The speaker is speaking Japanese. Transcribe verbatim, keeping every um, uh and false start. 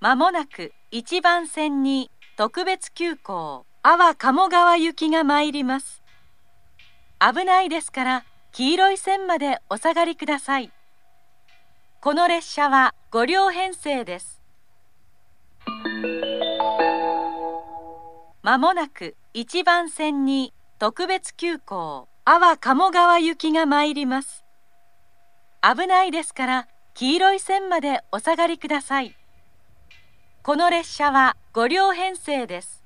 まもなくいちばん線に特別急行安房鴨川行きが参ります。危ないですから黄色い線までお下がりください。この列車はご両編成です。まもなくいちばん線に特別急行安房鴨川行きが参ります。危ないですから黄色い線までお下がりください。この列車はご両編成です。